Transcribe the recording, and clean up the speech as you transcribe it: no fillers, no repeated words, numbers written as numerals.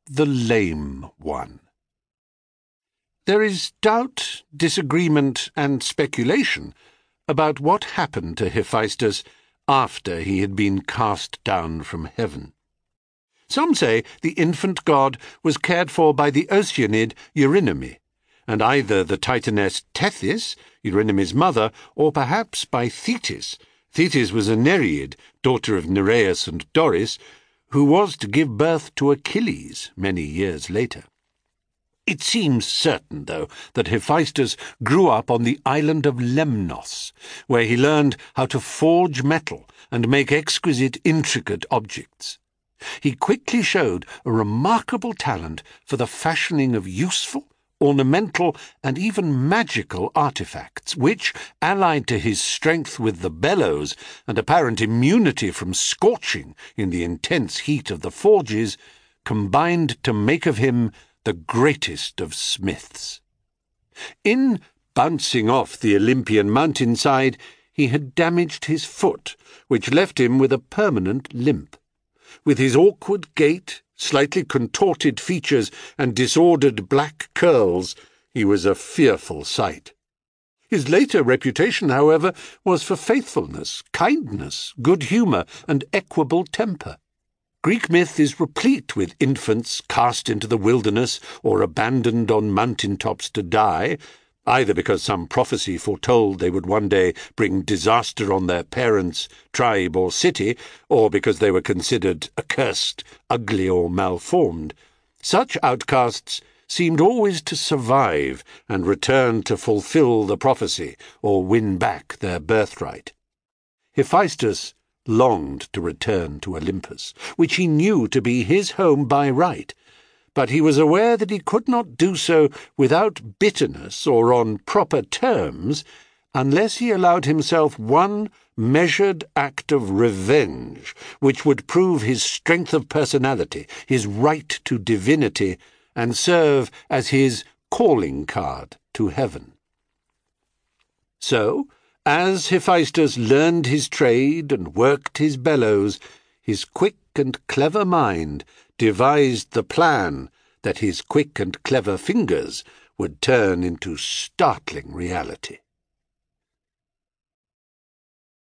the lame one. There is doubt, disagreement, and speculation about what happened to Hephaestus after he had been cast down from heaven. Some say the infant god was cared for by the Oceanid Eurynome, and either the Titaness Tethys, Eurynome's mother, or perhaps by Thetis. Thetis was a Nereid, daughter of Nereus and Doris, who was to give birth to Achilles many years later. It seems certain, though, that Hephaestus grew up on the island of Lemnos, where he learned how to forge metal and make exquisite, intricate objects. He quickly showed a remarkable talent for the fashioning of useful, ornamental, and even magical artifacts, which, allied to his strength with the bellows and apparent immunity from scorching in the intense heat of the forges, combined to make of him the greatest of smiths. In bouncing off the Olympian mountainside, he had damaged his foot, which left him with a permanent limp. With his awkward gait, slightly contorted features, and disordered black curls, he was a fearful sight. His later reputation, however, was for faithfulness, kindness, good humour, and equable temper. Greek myth is replete with infants cast into the wilderness or abandoned on mountain-tops to die, either because some prophecy foretold they would one day bring disaster on their parents, tribe, or city, or because they were considered accursed, ugly, or malformed. Such outcasts seemed always to survive and return to fulfill the prophecy or win back their birthright. Hephaestus longed to return to Olympus, which he knew to be his home by right, but he was aware that he could not do so without bitterness or on proper terms unless he allowed himself one measured act of revenge which would prove his strength of personality, his right to divinity, and serve as his calling card to heaven. So, as Hephaestus learned his trade and worked his bellows, his quick and clever mind devised the plan that his quick and clever fingers would turn into startling reality.